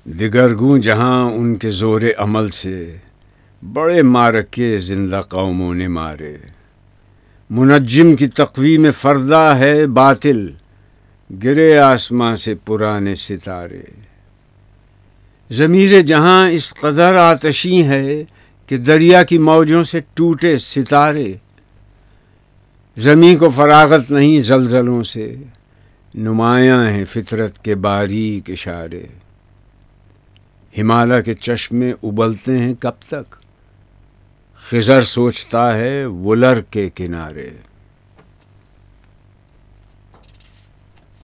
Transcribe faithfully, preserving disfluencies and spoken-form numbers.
दिगरगूं जहां उनके ज़ोरे अमल से बड़े मारके जिंदा कौमों ने मारे। मुनज्जिम की तक़वीम फ़र्दा है बातिल, गिरे आसमां से पुराने सितारे। ज़मीरे जहां इस कदर आतशी है कि दरिया की मौजों से टूटे सितारे। ज़मीं को फरागत नहीं ज़लज़लों से, नुमायां हैं फितरत के बारीक इशारे। हिमालय के चश्मे उबलते हैं कब तक, खिज़र सोचता है वुलर के किनारे।